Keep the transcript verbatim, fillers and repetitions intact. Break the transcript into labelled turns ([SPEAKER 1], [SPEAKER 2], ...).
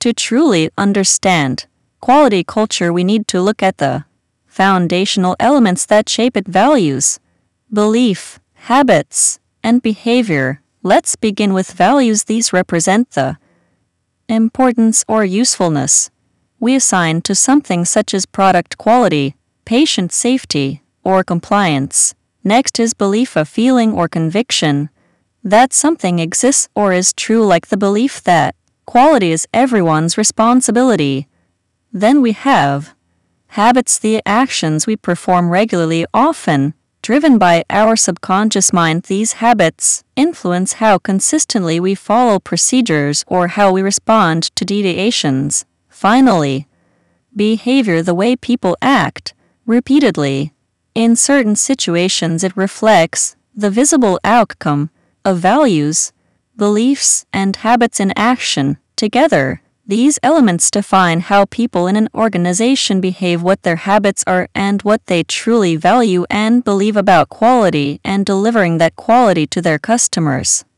[SPEAKER 1] To truly understand quality culture, we need to look at the foundational elements that shape it: values, belief, habits, and behavior. Let's begin with values. These represent the importance or usefulness we assign to something, such as product quality, patient safety, or compliance. Next is belief, a feeling or conviction that something exists or is true, like the belief that quality is everyone's responsibility. Then we have habits, the actions we perform regularly, often driven by our subconscious mind. These habits influence how consistently we follow procedures or how we respond to deviations. Finally, behavior, the way people act repeatedly in certain situations. It reflects the visible outcome of values, beliefs, and habits in action. Together, these elements define how people in an organization behave, what their habits are, and what they truly value and believe about quality and delivering that quality to their customers.